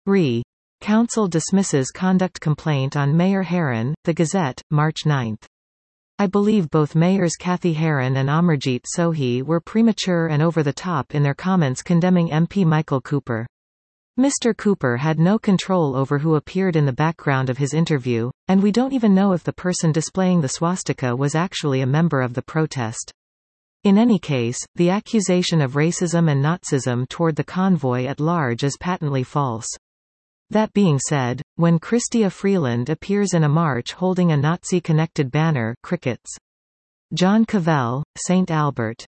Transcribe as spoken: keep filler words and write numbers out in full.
R E. Council dismisses conduct complaint on Mayor Heron, The Gazette, March ninth. I believe both Mayors Kathy Heron and Amarjeet Sohi were premature and over the top in their comments condemning M P Michael Cooper. Mister Cooper had no control over who appeared in the background of his interview, and we don't even know if the person displaying the swastika was actually a member of the protest. In any case, the accusation of racism and Nazism toward the convoy at large is patently false. That being said, when Chrystia Freeland appears in a march holding a Nazi-connected banner, crickets. John Cavell, Saint Albert.